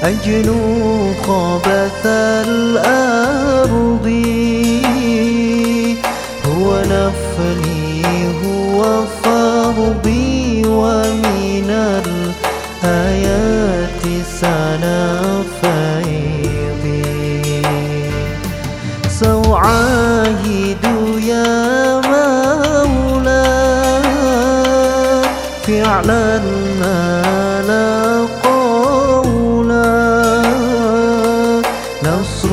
أجنو خبث الأرض هو نفلي هو فرضي ومن الآيات سنا فيضي سأعاهد يا مولاي فعلا لا قولا نصر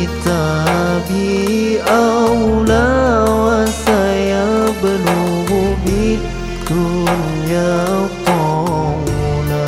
كتابي أولى وسيبلغ بالدنيا طولا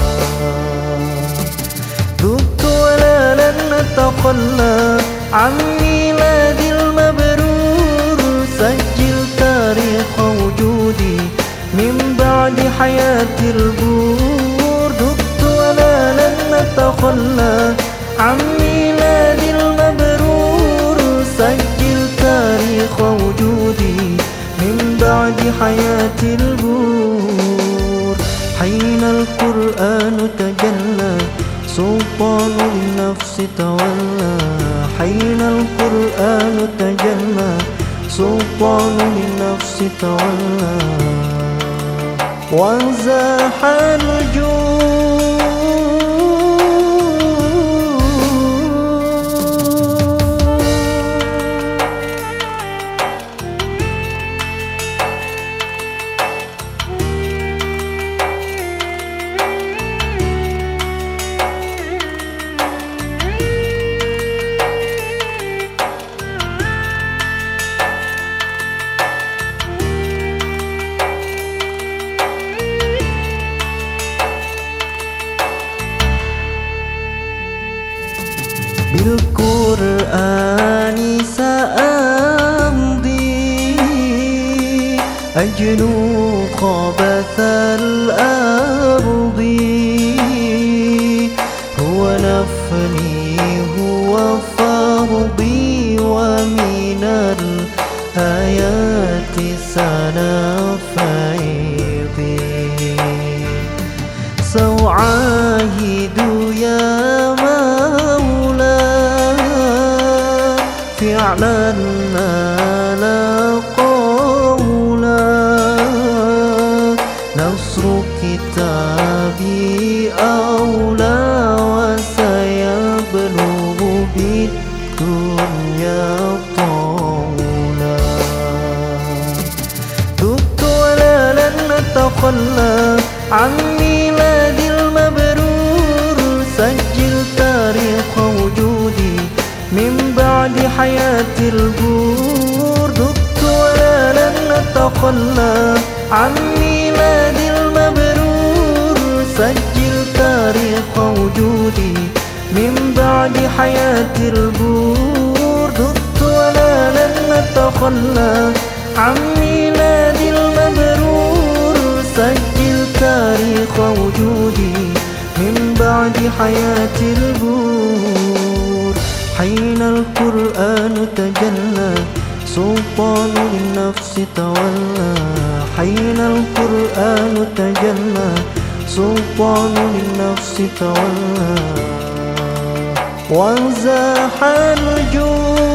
ذبت ولا لن أتخلى عن ميلادي المبرور سجل تاريخ وجودي من بعد حياة البور ذبت ولا لن أتخلى عن ميلادي المبرور سجل تاريخ وجودي من بعد حياة البور حين القرآن تجلى سلطان للنفس تولى حين القرآن تجلى سلطان للنفس تولى وانزاح الجود بالقرآن سأمضي أجنو خبث الأرض هو نفلي هو فرضي ومن الآيات سنا فيضي سأعاهد يا فعلا لا قولا نصر كتابي أولى وسيبلغ بالدنيا طولا تبت ولا لن أتخلى عن ميلادي المبرور سجل تاريخ وجودي من بعد حياة البور ذبت ولا لن أتخلى عن ميلادي المبرور سجل تاريخ وجودي من بعد حياة البور ذبت ولا لن أتخلى عن ميلادي المبرور سجل تاريخ وجودي من بعد حياة البور حين القرآن تجلى سلطان للنفس تولى حين القرآن تجلى سلطان للنفس تولى وانزاح الجود